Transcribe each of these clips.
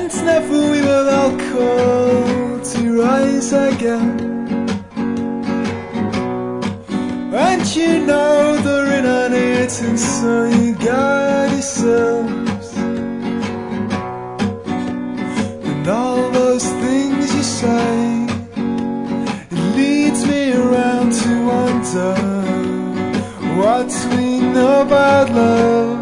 And never we will all call to rise again. And you know they're in on it, and so you got yourselves. And all those things you say, it leads me around to wonder what we know about love.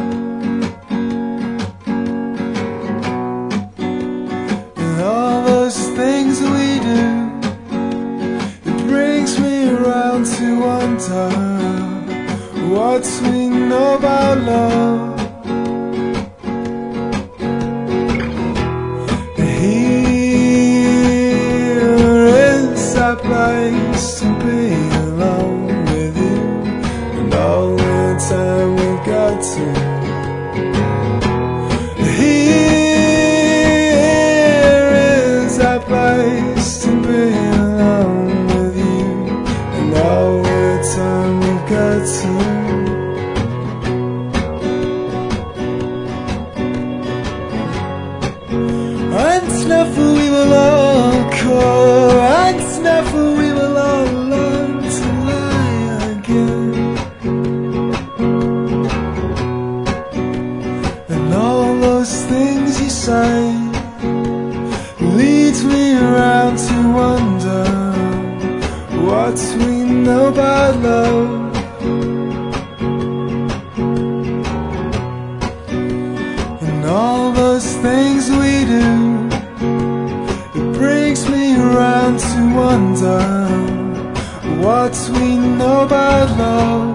And all those things we do, it brings me around to wonder what we know about love. Here is that place to be alone with you, and all the time we've got to. Here is that place to be alone with you, and all the time we've got to. And never we will all call, and never we will all learn to lie again. And all those things you say leads me around to wonder what we know about love. And all those things we do, it brings me around to wonder what we know about love.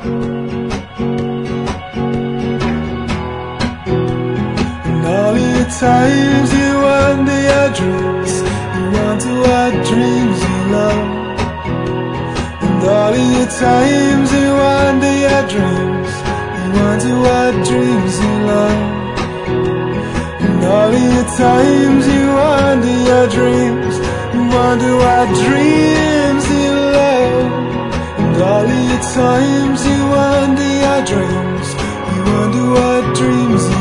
And all the times you wonder your dreams, you wonder what dreams you love. And all the times you wonder your dreams, you wonder what dreams you love. And all the times you wonder your dreams, you wonder what dreams you love. And all the times you wonder your dreams, you wonder what dreams you love.